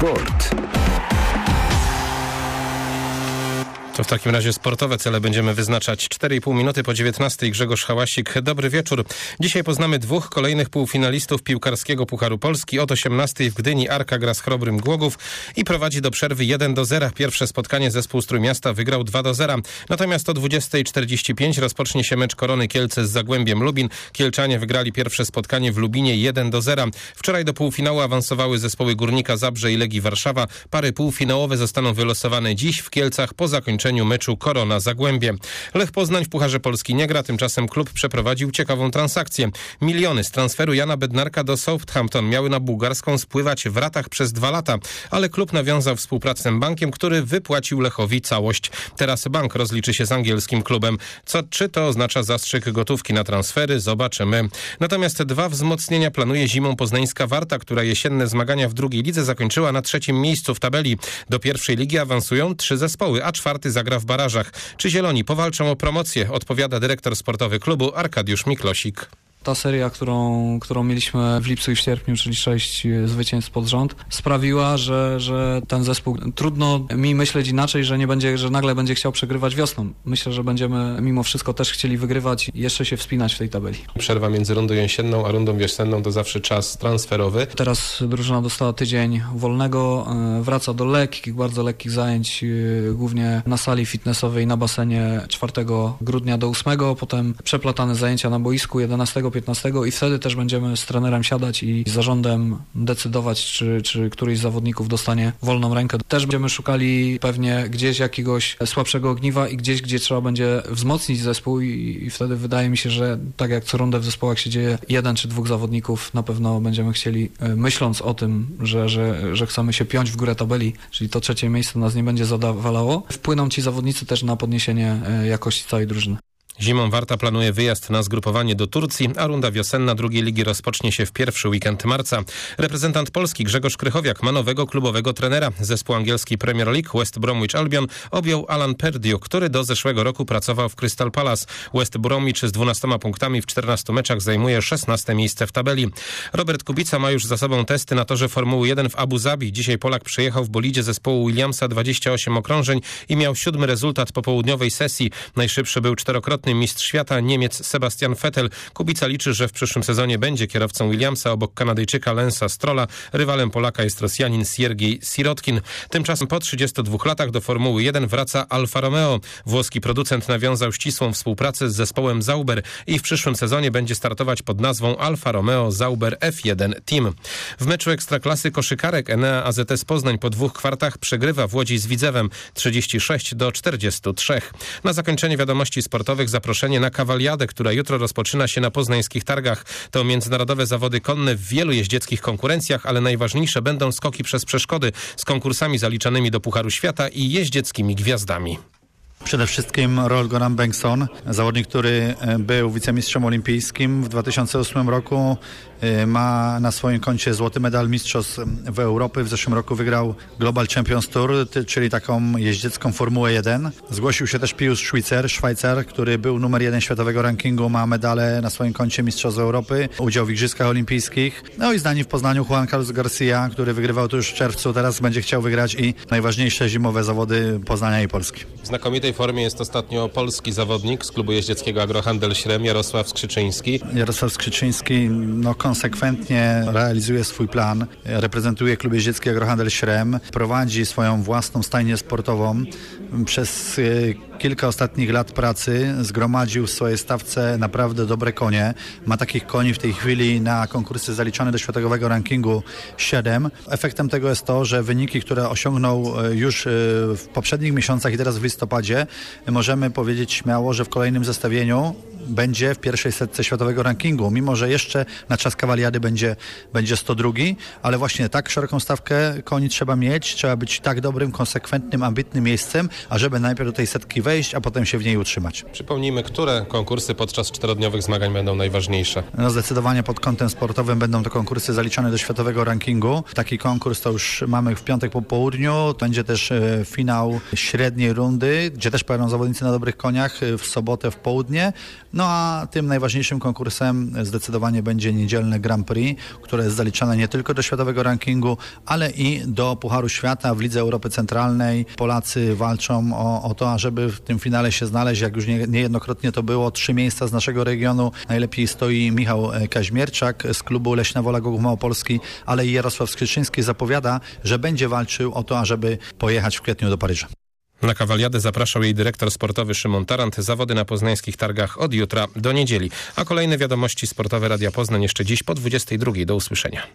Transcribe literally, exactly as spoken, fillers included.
Sport. To w takim razie sportowe cele będziemy wyznaczać. cztery i pół minuty po dziewiętnastej. Grzegorz Hałasik. Dobry wieczór. Dzisiaj poznamy dwóch kolejnych półfinalistów piłkarskiego Pucharu Polski. Od osiemnastej w Gdyni Arka gra z Chrobrym Głogów i prowadzi do przerwy jeden do zera. Pierwsze spotkanie zespół z Trójmiasta wygrał dwa do zera. Natomiast o dwudziestej czterdzieści pięć rozpocznie się mecz Korony Kielce z Zagłębiem Lubin. Kielczanie wygrali pierwsze spotkanie w Lubinie jeden do zera. Wczoraj do półfinału awansowały zespoły Górnika Zabrze i Legii Warszawa. Pary półfinałowe zostaną wylosowane dziś w Kielcach po zakończeniu meczu Korona Zagłębie. Lech Poznań w Pucharze Polski nie gra, tymczasem klub przeprowadził ciekawą transakcję. Miliony z transferu Jana Bednarka do Southampton miały na bułgarską spływać w ratach przez dwa lata, ale klub nawiązał współpracę z bankiem, który wypłacił Lechowi całość. Teraz bank rozliczy się z angielskim klubem. Co, czy to oznacza zastrzyk gotówki na transfery? Zobaczymy. Natomiast dwa wzmocnienia planuje zimą poznańska Warta, która jesienne zmagania w drugiej lidze zakończyła na trzecim miejscu w tabeli. Do pierwszej ligi awansują trzy zespoły, a czwarty zagra w barażach. Czy Zieloni powalczą o promocję? Odpowiada dyrektor sportowy klubu Arkadiusz Miklosik. Ta seria, którą, którą mieliśmy w lipcu i w sierpniu, czyli sześć zwycięstw pod rząd, sprawiła, że, że ten zespół, trudno mi myśleć inaczej, że nie będzie, że nagle będzie chciał przegrywać wiosną. Myślę, że będziemy mimo wszystko też chcieli wygrywać i jeszcze się wspinać w tej tabeli. Przerwa między rundą jesienną a rundą wiosenną to zawsze czas transferowy. Teraz drużyna dostała tydzień wolnego, wraca do lekkich, bardzo lekkich zajęć, głównie na sali fitnessowej na basenie czwartego grudnia do ósmego, potem przeplatane zajęcia na boisku jedenastego piętnastego i wtedy też będziemy z trenerem siadać i z zarządem decydować, czy, czy któryś z zawodników dostanie wolną rękę. Też będziemy szukali pewnie gdzieś jakiegoś słabszego ogniwa i gdzieś, gdzie trzeba będzie wzmocnić zespół i, i wtedy wydaje mi się, że tak jak co rundę w zespołach się dzieje, jeden czy dwóch zawodników na pewno będziemy chcieli, myśląc o tym, że, że, że chcemy się piąć w górę tabeli, czyli to trzecie miejsce nas nie będzie zadowalało, wpłyną ci zawodnicy też na podniesienie jakości całej drużyny. Zimą Warta planuje wyjazd na zgrupowanie do Turcji, a runda wiosenna drugiej ligi rozpocznie się w pierwszy weekend marca. Reprezentant Polski Grzegorz Krychowiak ma nowego klubowego trenera. Zespół angielski Premier League West Bromwich Albion objął Alan Pardew, który do zeszłego roku pracował w Crystal Palace. West Bromwich z dwunastoma punktami w czternastu meczach zajmuje szesnaste miejsce w tabeli. Robert Kubica ma już za sobą testy na torze Formuły jeden w Abu Zabi. Dzisiaj Polak przyjechał w bolidzie zespołu Williamsa dwadzieścia osiem okrążeń i miał siódmy rezultat po południowej sesji. Najszybszy był czterokrotny mistrz świata Niemiec Sebastian Vettel. Kubica liczy, że w przyszłym sezonie będzie kierowcą Williamsa obok Kanadyjczyka Lensa Strolla. Rywalem Polaka jest Rosjanin Siergiej Sirotkin. Tymczasem po trzydziestu dwóch latach do Formuły jeden wraca Alfa Romeo. Włoski producent nawiązał ścisłą współpracę z zespołem Sauber i w przyszłym sezonie będzie startować pod nazwą Alfa Romeo Sauber F jeden Team. W meczu Ekstraklasy koszykarek Enea A Z S Poznań po dwóch kwartach przegrywa w Łodzi z Widzewem trzydzieści sześć do czterdziestu trzech. Na zakończenie wiadomości sportowych zaproszenie na kawaliadę, która jutro rozpoczyna się na poznańskich targach. To międzynarodowe zawody konne w wielu jeździeckich konkurencjach, ale najważniejsze będą skoki przez przeszkody z konkursami zaliczanymi do Pucharu Świata i jeździeckimi gwiazdami. Przede wszystkim Roald Goran Bengtsson, zawodnik, który był wicemistrzem olimpijskim w dwa tysiące ósmym roku, ma na swoim koncie złoty medal mistrzostw w Europy. W zeszłym roku wygrał Global Champions Tour, czyli taką jeździecką Formułę jeden. Zgłosił się też Pius Schweizer, Szwajcar, który był numer jeden światowego rankingu, ma medale na swoim koncie mistrzostw Europy, udział w Igrzyskach Olimpijskich. No i znani w Poznaniu Juan Carlos Garcia, który wygrywał to już w czerwcu, teraz będzie chciał wygrać i najważniejsze zimowe zawody Poznania i Polski. W znakomitej formie jest ostatnio polski zawodnik z klubu jeździeckiego Agrohandel Śrem, Jarosław Skrzyczyński. Jarosław Skrzyczyński no, konsekwentnie realizuje swój plan, reprezentuje klub jeździecki Agrohandel Śrem, prowadzi swoją własną stajnię sportową. Przez kilka ostatnich lat pracy zgromadził w swojej stawce naprawdę dobre konie. Ma takich koni w tej chwili na konkursy zaliczane do światowego rankingu siedem. Efektem tego jest to, że wyniki, które osiągnął już w poprzednich miesiącach i teraz w listopadzie, możemy powiedzieć śmiało, że w kolejnym zestawieniu będzie w pierwszej setce światowego rankingu, mimo że jeszcze na czas kawaliady będzie, będzie sto dwa, ale właśnie tak szeroką stawkę koni trzeba mieć, trzeba być tak dobrym, konsekwentnym, ambitnym miejscem, ażeby najpierw do tej setki wejść, a potem się w niej utrzymać. Przypomnijmy, które konkursy podczas czterodniowych zmagań będą najważniejsze? No zdecydowanie pod kątem sportowym będą to konkursy zaliczane do światowego rankingu. Taki konkurs to już mamy w piątek po południu, będzie też e, finał średniej rundy, gdzie też pojadą zawodnicy na dobrych koniach w sobotę w południe. No a tym najważniejszym konkursem zdecydowanie będzie niedzielne Grand Prix, które jest zaliczane nie tylko do światowego rankingu, ale i do Pucharu Świata w Lidze Europy Centralnej. Polacy walczą o, o to, ażeby w tym finale się znaleźć, jak już nie, niejednokrotnie to było, trzy miejsca z naszego regionu. Najlepiej stoi Michał Kaźmierczak z klubu Leśna Wola Gołów Małopolski, ale i Jarosław Skrzyczyński zapowiada, że będzie walczył o to, ażeby pojechać w kwietniu do Paryża. Na kawaliadę zapraszał jej dyrektor sportowy Szymon Tarant. Zawody na poznańskich targach od jutra do niedzieli. A kolejne wiadomości sportowe Radia Poznań jeszcze dziś po dwudziestej drugiej. Do usłyszenia.